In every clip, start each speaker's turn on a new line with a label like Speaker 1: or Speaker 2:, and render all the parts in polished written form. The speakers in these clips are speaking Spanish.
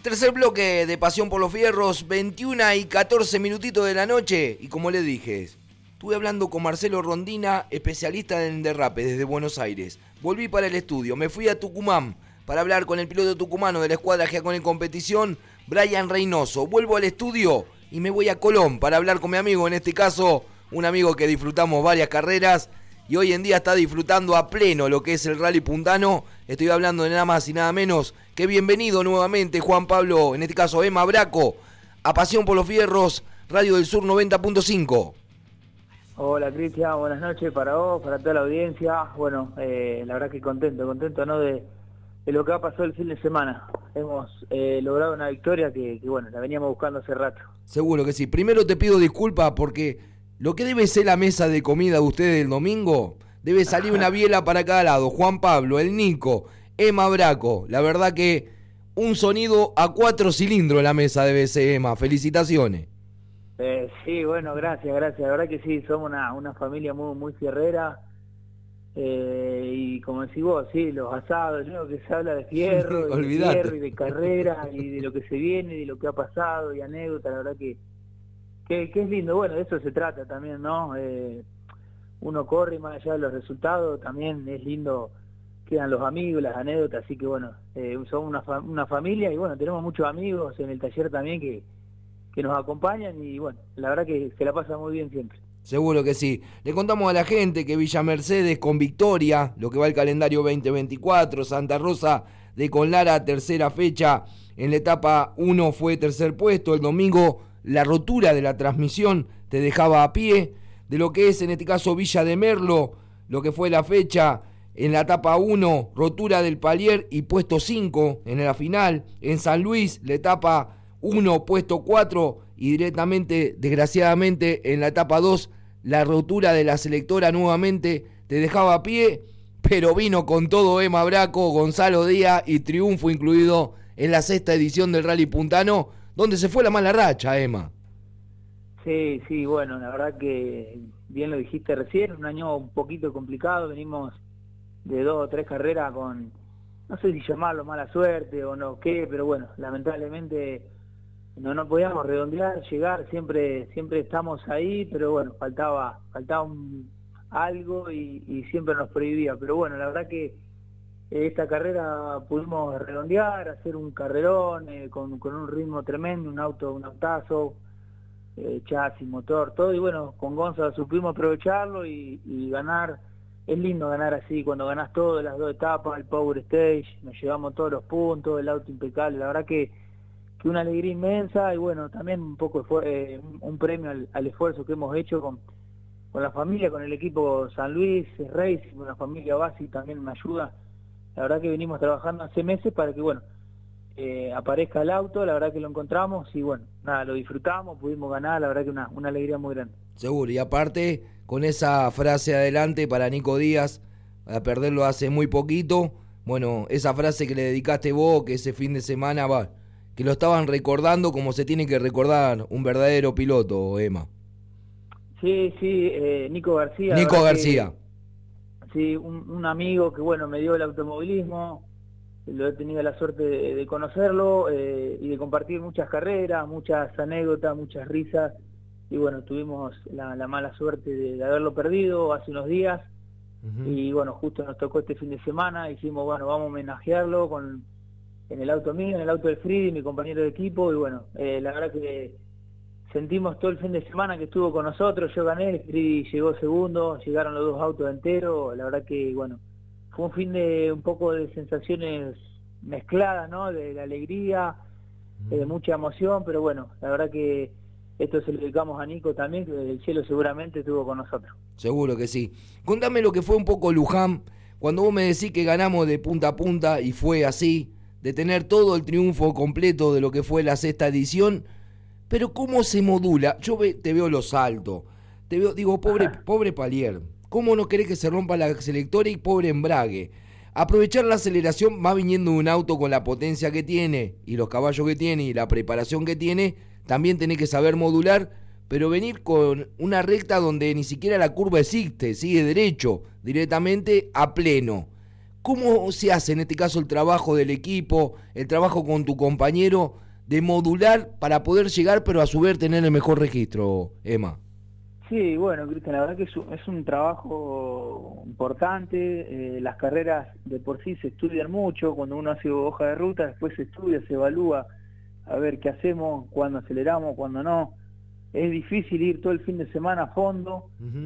Speaker 1: Tercer bloque de Pasión por los Fierros, 21 y 14 minutitos de la noche. Y como les dije, estuve hablando con Marcelo Rondina, especialista en derrape desde Buenos Aires. Volví para el estudio, me fui a Tucumán para hablar con el piloto tucumano de la escuadra GEACON en competición, Brian Reynoso. Vuelvo al estudio y me voy a Colón para hablar con mi amigo, en este caso, un amigo que disfrutamos varias carreras y hoy en día está disfrutando a pleno lo que es el rally puntano. Estoy hablando de nada más y nada menos que bienvenido nuevamente Juan Pablo, en este caso Emma Braco, a Pasión por los Fierros, Radio del Sur 90.5.
Speaker 2: Hola Cristian, buenas noches para vos, para toda la audiencia. Bueno, la verdad que contento, ¿no? De lo que ha pasado el fin de semana. Hemos logrado una victoria que bueno, la veníamos buscando hace rato.
Speaker 1: Seguro que sí. Primero te pido disculpas porque lo que debe ser la mesa de comida de ustedes el domingo, debe salir una biela para cada lado. Juan Pablo, el Nico, Emma Braco. La verdad que un sonido a 4 cilindros en la mesa debe ser, Emma. Felicitaciones.
Speaker 2: Sí, bueno, gracias. La verdad que sí, somos una familia muy fierrera. Y como decís vos, sí, los asados, ¿no? Que se habla de fierro, y de carrera, y de lo que se viene, y de lo que ha pasado, y anécdotas, la verdad que es lindo. Bueno, de eso se trata también, ¿no? Uno corre más allá de los resultados, también es lindo, quedan los amigos, las anécdotas, así que bueno, somos una familia, y bueno, tenemos muchos amigos en el taller también que nos acompañan, y bueno, la verdad que se la pasa muy bien siempre.
Speaker 1: Seguro que sí. Le contamos a la gente que Villa Mercedes con victoria, lo que va el calendario 2024, Santa Rosa de Conlara, tercera fecha, en la etapa 1 fue tercer puesto, el domingo la rotura de la transmisión te dejaba a pie, de lo que es en este caso Villa de Merlo, lo que fue la fecha, en la etapa 1, rotura del palier y puesto 5 en la final, en San Luis, la etapa 1, puesto 4, y directamente, desgraciadamente, en la etapa 2, la rotura de la selectora nuevamente te dejaba a pie, pero vino con todo Emma Braco, Gonzalo Díaz y triunfo incluido en la sexta edición del Rally Puntano, donde se fue la mala racha, Emma.
Speaker 2: Sí, bueno, la verdad que bien lo dijiste recién, un año un poquito complicado, venimos de 2 o 3 carreras con, no sé si llamarlo mala suerte o no qué, pero bueno, lamentablemente no podíamos redondear, llegar, siempre estamos ahí, pero bueno, faltaba algo y siempre nos prohibía, pero bueno, la verdad que esta carrera pudimos redondear, hacer un carrerón con un ritmo tremendo, un autazo, chasis, motor, todo, y bueno, con Gonza supimos aprovecharlo y ganar. Es lindo ganar así, cuando ganás todo, las 2 etapas, el Power Stage, nos llevamos todos los puntos, el auto impecable, la verdad que una alegría inmensa, y bueno, también un poco fue un premio al esfuerzo que hemos hecho con la familia, con el equipo San Luis Racing, con la familia Basi también me ayuda. La verdad que venimos trabajando hace meses para que bueno, aparezca el auto, la verdad que lo encontramos y bueno, nada, lo disfrutamos, pudimos ganar, la verdad que una alegría muy grande.
Speaker 1: Seguro, y aparte con esa frase adelante para Nico Díaz, a perderlo hace muy poquito, bueno, esa frase que le dedicaste vos, que ese fin de semana que lo estaban recordando como se tiene que recordar un verdadero piloto, Emma.
Speaker 2: Sí, Nico García.
Speaker 1: Nico García.
Speaker 2: Sí, un amigo que bueno, me dio el automovilismo, lo he tenido la suerte de conocerlo y de compartir muchas carreras, muchas anécdotas, muchas risas, y bueno, tuvimos la mala suerte de haberlo perdido hace unos días, y bueno, justo nos tocó este fin de semana, dijimos bueno, vamos a homenajearlo en el auto mío, en el auto de Fridi, mi compañero de equipo, y bueno, la verdad que sentimos todo el fin de semana que estuvo con nosotros, yo gané, Fridi llegó segundo, llegaron los 2 autos enteros, la verdad que bueno, fue un fin de un poco de sensaciones mezcladas, ¿no? De alegría, de mucha emoción, pero bueno, la verdad que esto se lo dedicamos a Nico también, que desde el cielo seguramente estuvo con nosotros.
Speaker 1: Seguro que sí. Contame lo que fue un poco Luján, cuando vos me decís que ganamos de punta a punta y fue así, de tener todo el triunfo completo de lo que fue la sexta edición, pero ¿cómo se modula? Yo te veo los saltos, te veo, digo, pobre palier, ¿cómo no querés que se rompa la selectora y pobre embrague? Aprovechar la aceleración va viniendo un auto con la potencia que tiene y los caballos que tiene y la preparación que tiene, también tenés que saber modular, pero venir con una recta donde ni siquiera la curva existe, sigue derecho, directamente a pleno. ¿Cómo se hace en este caso el trabajo del equipo, el trabajo con tu compañero, de modular para poder llegar, pero a su vez tener el mejor registro, Emma?
Speaker 2: Sí, bueno, Cristian, la verdad que es un trabajo importante. Las carreras de por sí se estudian mucho. Cuando uno hace hoja de ruta, después se estudia, se evalúa a ver qué hacemos, cuándo aceleramos, cuándo no. Es difícil ir todo el fin de semana a fondo,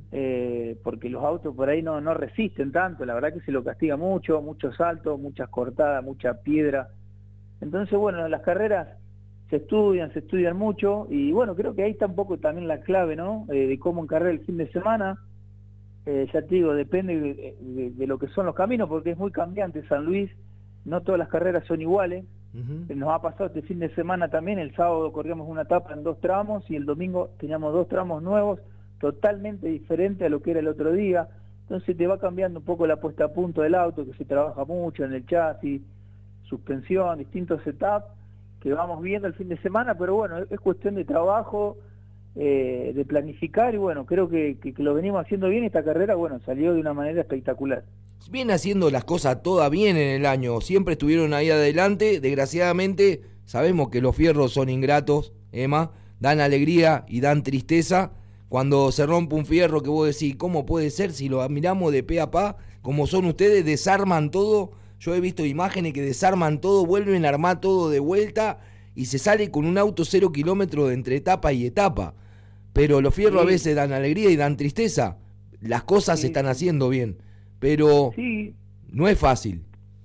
Speaker 2: porque los autos por ahí no resisten tanto. La verdad que se lo castiga mucho, muchos saltos, muchas cortadas, mucha piedra. Entonces, bueno, las carreras se estudian mucho, y bueno, creo que ahí está un poco también la clave, ¿no? De cómo encargar el fin de semana. Ya te digo, depende de lo que son los caminos, porque es muy cambiante San Luis, no todas las carreras son iguales. Nos ha pasado este fin de semana también, el sábado corríamos una etapa en 2 tramos, y el domingo teníamos 2 tramos nuevos, totalmente diferentes a lo que era el otro día. Entonces te va cambiando un poco la puesta a punto del auto, que se trabaja mucho en el chasis, suspensión, distintos setups que vamos viendo el fin de semana, pero bueno, es cuestión de trabajo, de planificar, y bueno, creo que lo venimos haciendo bien. Esta carrera, bueno, salió de una manera espectacular.
Speaker 1: Viene haciendo las cosas todas bien en el año, siempre estuvieron ahí adelante. Desgraciadamente sabemos que los fierros son ingratos, Emma, dan alegría y dan tristeza. Cuando se rompe un fierro, que vos decís, ¿cómo puede ser? Si lo miramos de pe a pa, como son ustedes, desarman todo. Yo he visto imágenes que desarman todo, vuelven a armar todo de vuelta y se sale con un auto 0 kilómetros entre etapa y etapa. Pero los fierros a veces dan alegría y dan tristeza. Las cosas se están haciendo bien, pero no es fácil.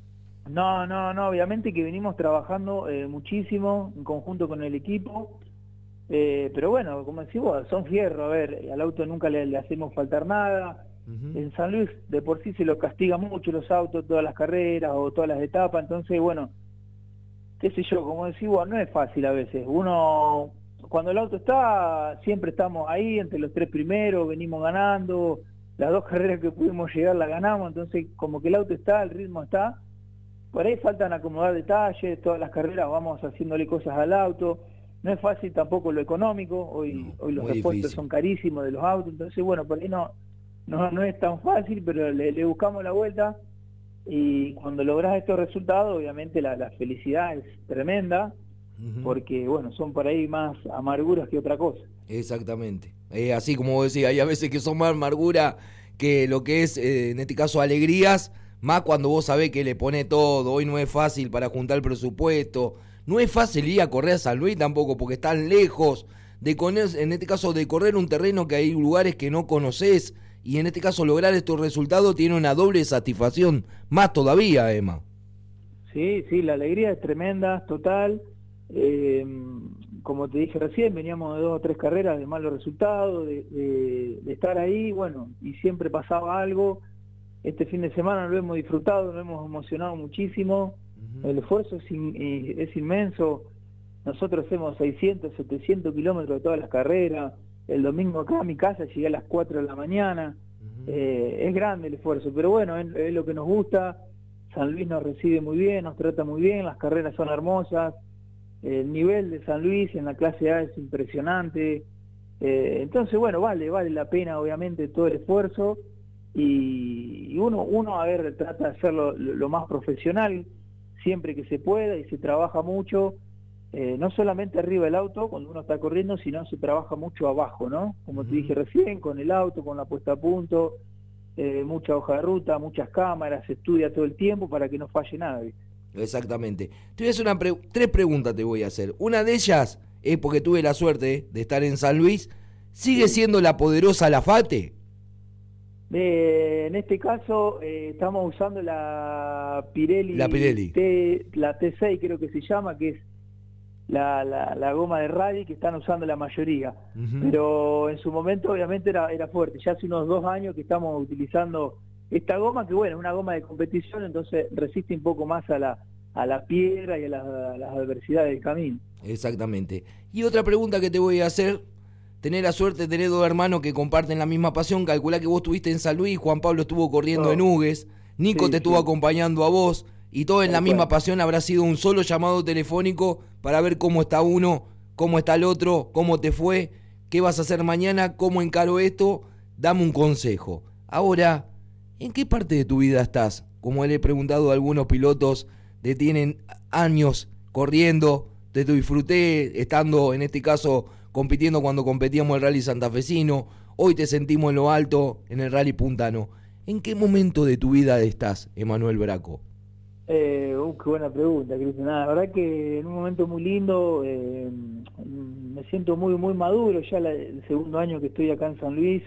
Speaker 2: No, obviamente que venimos trabajando muchísimo en conjunto con el equipo, pero bueno, como decimos, son fierros. A ver, al auto nunca le hacemos faltar nada. En San Luis de por sí se los castiga mucho los autos, todas las carreras o todas las etapas. Entonces, bueno, qué sé yo, como decimos, no es fácil a veces. Uno, cuando el auto está, siempre estamos ahí entre los 3 primeros, venimos ganando. Las 2 carreras que pudimos llegar las ganamos, entonces como que el auto está, el ritmo está. Por ahí faltan acomodar detalles, todas las carreras vamos haciéndole cosas al auto. No es fácil tampoco lo económico, hoy los repuestos son carísimos de los autos. Entonces, bueno, por ahí no es tan fácil, pero le buscamos la vuelta, y cuando lográs estos resultados, obviamente la felicidad es tremenda, porque bueno, son por ahí más amarguras que otra cosa.
Speaker 1: Exactamente, así como vos decís, hay a veces que son más amargura que lo que es, en este caso, alegrías, más cuando vos sabés que le pone todo. Hoy no es fácil para juntar el presupuesto, no es fácil ir a correr a San Luis tampoco, porque están lejos de en este caso, de correr un terreno que hay lugares que no conocés. Y en este caso lograr estos resultados tiene una doble satisfacción, más todavía, Emma.
Speaker 2: Sí, la alegría es tremenda, total. Como te dije recién, veníamos de 2 o 3 carreras de malos resultados, de estar ahí, bueno, y siempre pasaba algo. Este fin de semana lo hemos disfrutado, lo hemos emocionado muchísimo. El esfuerzo es inmenso. Nosotros hacemos 600, 700 kilómetros de todas las carreras. El domingo acá a mi casa llegué a las 4 de la mañana. Es grande el esfuerzo, pero bueno, es lo que nos gusta. San Luis nos recibe muy bien, nos trata muy bien, las carreras son hermosas. El nivel de San Luis en la clase A es impresionante. Entonces, bueno, vale la pena, obviamente, todo el esfuerzo. Y uno a ver, trata de hacerlo lo más profesional siempre que se pueda, y se trabaja mucho. No solamente arriba del auto cuando uno está corriendo, sino se trabaja mucho abajo, ¿no? Como te dije recién, con el auto, con la puesta a punto, mucha hoja de ruta, muchas cámaras, se estudia todo el tiempo para que no falle nada, ¿viste?
Speaker 1: Exactamente. Te voy a hacer 3 preguntas te voy a hacer. Una de ellas es porque tuve la suerte de estar en San Luis. ¿Sigue siendo la poderosa Lafate?
Speaker 2: En este caso estamos usando la Pirelli, la T6 creo que se llama, que es la goma de rally que están usando la mayoría. Pero en su momento obviamente era fuerte. Ya hace unos 2 años que estamos utilizando esta goma, que bueno, es una goma de competición, entonces resiste un poco más a la piedra y a las adversidades del camino.
Speaker 1: Exactamente. Y otra pregunta que te voy a hacer: tener la suerte de tener 2 hermanos que comparten la misma pasión. Calculá que vos estuviste en San Luis, Juan Pablo estuvo corriendo en Hugues, Nico te estuvo acompañando a vos, y todos en la misma pasión. Habrá sido un solo llamado telefónico para ver cómo está uno, cómo está el otro, cómo te fue, qué vas a hacer mañana, cómo encaro esto, dame un consejo. Ahora, ¿En qué parte de tu vida estás? Como le he preguntado a algunos pilotos que tienen años corriendo, te disfruté estando, en este caso, compitiendo cuando competíamos el Rally Santafesino, hoy te sentimos en lo alto en el Rally Puntano. ¿En qué momento de tu vida estás, Emanuel Braco?
Speaker 2: Qué buena pregunta, Cristian. La verdad que en un momento muy lindo, me siento muy maduro, ya el segundo año que estoy acá en San Luis.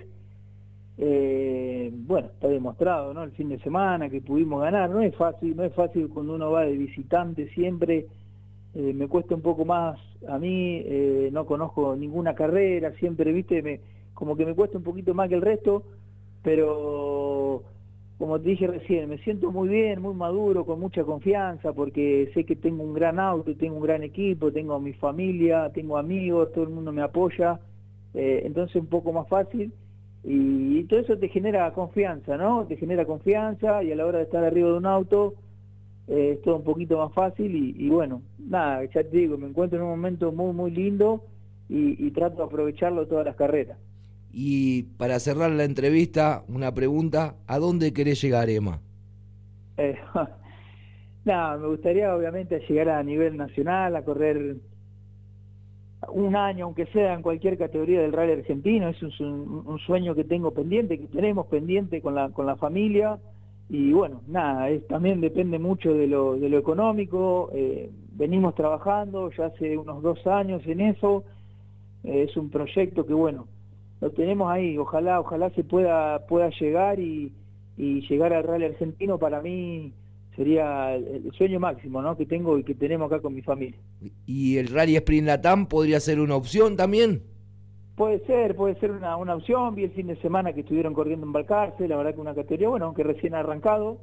Speaker 2: Bueno, está demostrado, ¿no? El fin de semana que pudimos ganar, no es fácil cuando uno va de visitante siempre. Me cuesta un poco más a mí, no conozco ninguna carrera, siempre, viste, como que me cuesta un poquito más que el resto, pero como te dije recién, me siento muy bien, muy maduro, con mucha confianza, porque sé que tengo un gran auto, tengo un gran equipo, tengo mi familia, tengo amigos, todo el mundo me apoya, entonces un poco más fácil, y todo eso te genera confianza, ¿no? Te genera confianza, y a la hora de estar arriba de un auto, es todo un poquito más fácil, y bueno, nada, ya te digo, me encuentro en un momento muy lindo, y trato de aprovecharlo todas las carreras.
Speaker 1: Y para cerrar la entrevista, una pregunta, ¿a dónde querés llegar, Emma?
Speaker 2: Eh, Nada, me gustaría obviamente llegar a nivel nacional, a correr un año, aunque sea en cualquier categoría del rally argentino. Es un sueño que tengo pendiente, que tenemos pendiente con la familia. Y bueno, nada, también depende mucho de lo económico. Venimos trabajando ya hace unos 2 años en eso. Es un proyecto que bueno, lo tenemos ahí. Ojalá se pueda llegar y llegar al rally argentino. Para mí sería el sueño máximo, ¿no? Que tengo y que tenemos acá con mi familia.
Speaker 1: ¿Y el Rally Sprint Latam podría ser una opción también?
Speaker 2: Puede ser una opción. Vi el fin de semana que estuvieron corriendo en Balcarce, la verdad que una categoría, bueno, aunque recién ha arrancado.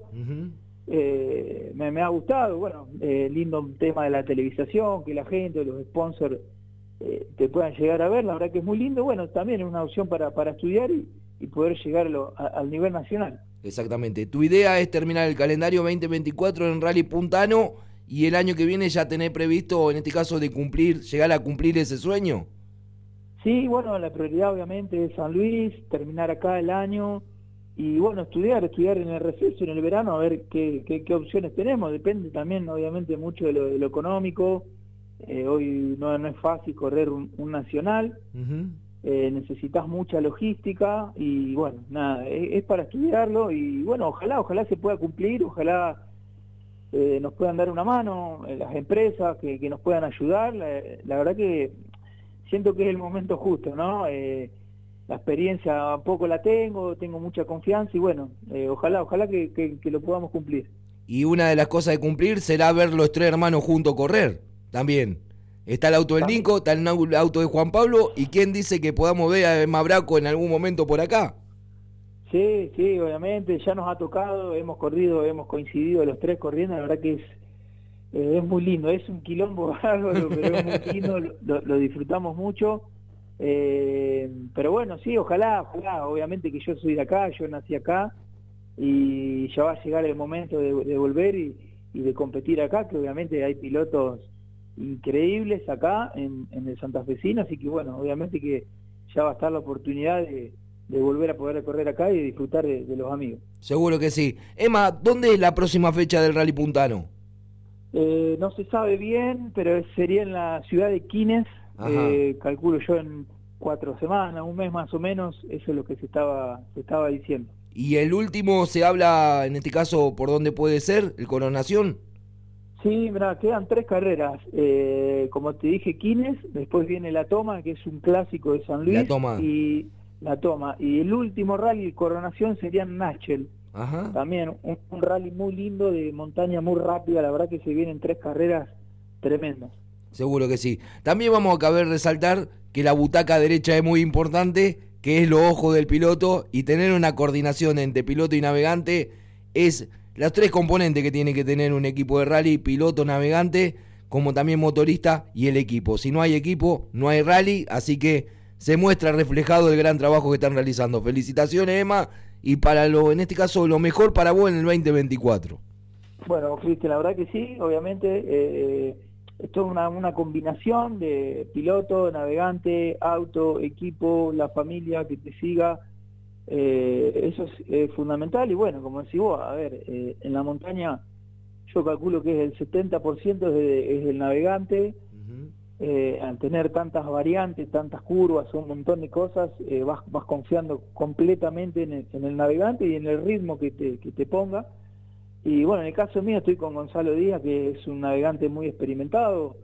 Speaker 2: Me ha gustado, bueno, lindo tema de la televisación, que la gente, los sponsors te puedan llegar a ver, la verdad que es muy lindo. Bueno, también es una opción para estudiar y poder llegar al nivel nacional.
Speaker 1: Exactamente. Tu idea es terminar el calendario 2024 en Rally Puntano y el año que viene ya tener previsto, en este caso, de llegar a cumplir ese sueño.
Speaker 2: Sí, bueno, la prioridad obviamente es San Luis, terminar acá el año y bueno, estudiar en el receso, en el verano, a ver qué opciones tenemos. Depende también obviamente mucho de lo económico. Hoy no es fácil correr un nacional. Necesitas mucha logística y bueno, nada, es para estudiarlo y bueno, ojalá se pueda cumplir, ojalá nos puedan dar una mano, las empresas que nos puedan ayudar. La verdad que siento que es el momento justo, ¿no? La experiencia poco la tengo mucha confianza y bueno, ojalá que lo podamos cumplir.
Speaker 1: Y una de las cosas de cumplir será ver los 3 hermanos juntos correr, también. Está el auto del Nico, está el auto de Juan Pablo, y quién dice que podamos ver a Emma Braco en algún momento por acá.
Speaker 2: Sí, obviamente, ya nos ha tocado, hemos coincidido los 3 corriendo, la verdad que es muy lindo, es un quilombo bárbaro, pero es muy lindo, lo disfrutamos mucho. Pero bueno, sí, ojalá, obviamente que yo soy de acá, yo nací acá, y ya va a llegar el momento de volver y de competir acá, que obviamente hay pilotos increíbles acá en el santafesino, así que bueno, obviamente que ya va a estar la oportunidad de volver a poder correr acá y de disfrutar de los amigos.
Speaker 1: Seguro que sí. Emma, ¿dónde es la próxima fecha del Rally Puntano?
Speaker 2: No se sabe bien, pero sería en la ciudad de Quines, calculo yo en 4 semanas, un mes más o menos, eso es lo que se estaba diciendo.
Speaker 1: ¿Y el último se habla, en este caso, por dónde puede ser, el Coronación?
Speaker 2: Sí, mira, quedan 3 carreras, como te dije, Quines, después viene La Toma, que es un clásico de San Luis, La Toma, y el último rally, Coronación, sería en Nashville. También un rally muy lindo de montaña, muy rápida, la verdad que se vienen 3 carreras tremendas.
Speaker 1: Seguro que sí. También vamos a caber resaltar que la butaca derecha es muy importante, que es los ojos del piloto, y tener una coordinación entre piloto y navegante es los 3 componentes que tiene que tener un equipo de rally: piloto, navegante, como también motorista y el equipo. Si no hay equipo, no hay rally, así que se muestra reflejado el gran trabajo que están realizando. Felicitaciones, Emma, y en este caso, lo mejor para vos en el 2024.
Speaker 2: Bueno, Cristian, la verdad que sí, obviamente esto es una combinación de piloto, navegante, auto, equipo, la familia que te siga. Eso es fundamental. Y bueno, como decís vos, a ver, en la montaña yo calculo que es el 70% es del navegante. Al tener tantas variantes, tantas curvas, un montón de cosas, vas confiando completamente en el navegante y en el ritmo que te ponga. Y bueno, en el caso mío estoy con Gonzalo Díaz, que es un navegante muy experimentado.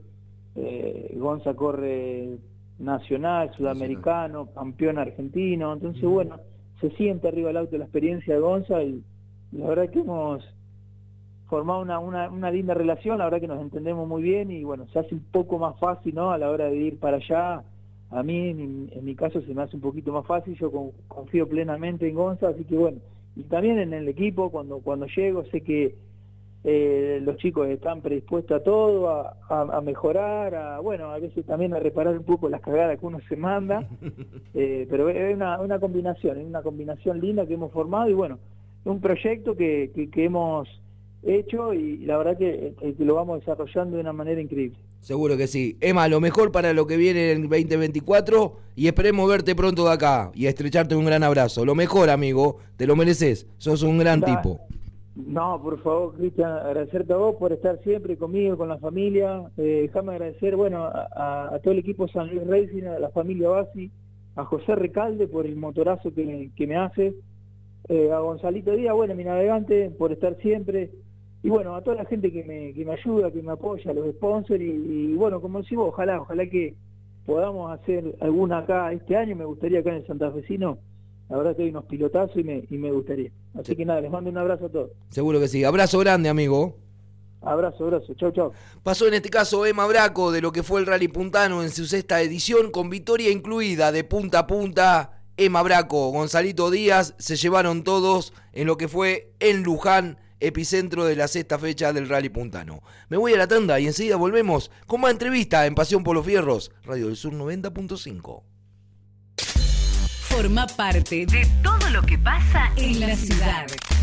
Speaker 2: Gonza corre nacional, sudamericano, campeón argentino. Entonces, bueno, se siente arriba del auto la experiencia de Gonza y la verdad que hemos formado una linda relación, la verdad que nos entendemos muy bien y bueno, se hace un poco más fácil, ¿no? A la hora de ir para allá. A mí, en mi caso, se me hace un poquito más fácil, yo confío plenamente en Gonza, así que bueno, y también en el equipo, cuando llego, sé que los chicos están predispuestos a todo, a mejorar, bueno, a veces también a reparar un poco las cagadas que uno se manda, pero es una combinación linda que hemos formado y bueno, un proyecto que hemos hecho y la verdad que lo vamos desarrollando de una manera increíble.
Speaker 1: Seguro que sí. Emma, lo mejor para lo que viene en el 2024 y esperemos verte pronto de acá y estrecharte un gran abrazo. Lo mejor, amigo, te lo mereces, sos un gran tipo.
Speaker 2: No, por favor, Cristian, agradecerte a vos por estar siempre conmigo, con la familia. Déjame agradecer, bueno, a todo el equipo San Luis Racing, a la familia Bassi, a José Recalde por el motorazo que me hace, a Gonzalito Díaz, bueno, mi navegante, por estar siempre. Y bueno, a toda la gente que me ayuda, que me apoya, a los sponsors y bueno, como decís vos, ojalá que podamos hacer alguna acá este año, me gustaría acá en el Santafesino, la verdad que hay unos pilotazos y me gustaría. Así que nada, les mando un abrazo a todos.
Speaker 1: Seguro que sí, abrazo grande, amigo.
Speaker 2: Abrazo, chau.
Speaker 1: Pasó en este caso Emma Braco de lo que fue el Rally Puntano en su 6ª edición, con victoria incluida de punta a punta. Emma Braco, Gonzalito Díaz, se llevaron todos en lo que fue en Luján, epicentro de la 6ª fecha del Rally Puntano. Me voy a la tanda y enseguida volvemos con más entrevista en Pasión por los Fierros, Radio del Sur 90.5.
Speaker 3: Forma parte de todo lo que pasa en la ciudad.